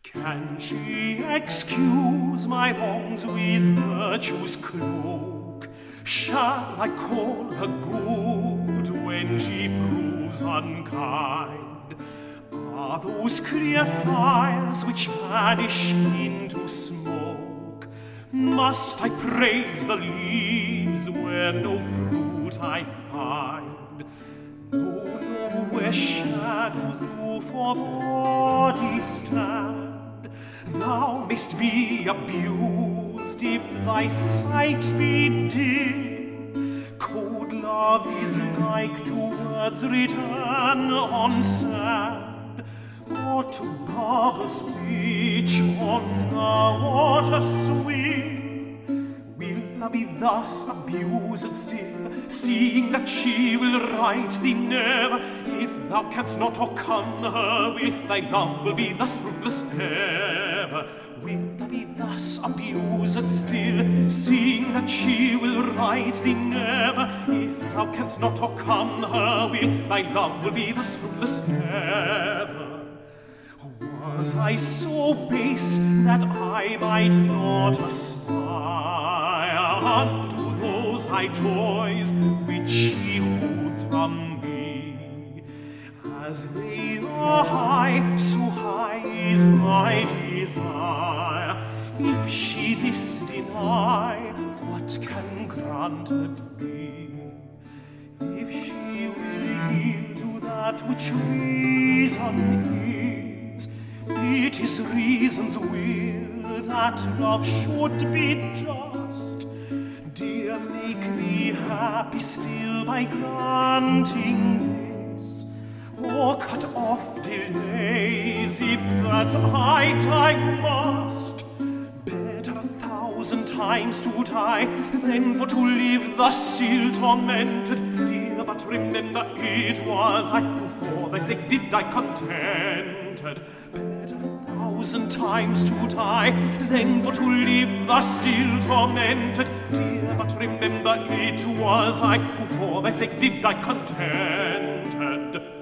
Can she excuse my wrongs with virtue's cloak? Shall I call her good when she proves unkind? Are those clear fires which vanish into smoke? Must I praise the leaves where no fruit I find? No, where shadows do for bodies stand. Thou mayst be abused if thy sight be dim. Cold love is like to words written on sand, or to bubbles which on the water swim. Wilt thou be thus abused still, seeing that she will right thee never? If thou canst not o'ercome her will, thy love will be thus fruitless ever. Wilt thou be thus abused still, seeing that she will right thee never? If thou canst not o'ercome her will, thy love will be thus fruitless ever. Was I so base that I might not aspire unto those high joys which she holds from me? As they are high, so high is my desire. If she this deny, what can granted be? If she will yield to that which reason is, it is reason's will that love should be just. Dear, make me happy still by granting this, or cut off delays if that I die must. Better 1,000 times to die than for to live thus still tormented. Dear, but remember it was I who for thy sake did die contented. Better 1,000 times to die than for to live thus still tormented. Dear, but remember it was I who for thy sake did die contented.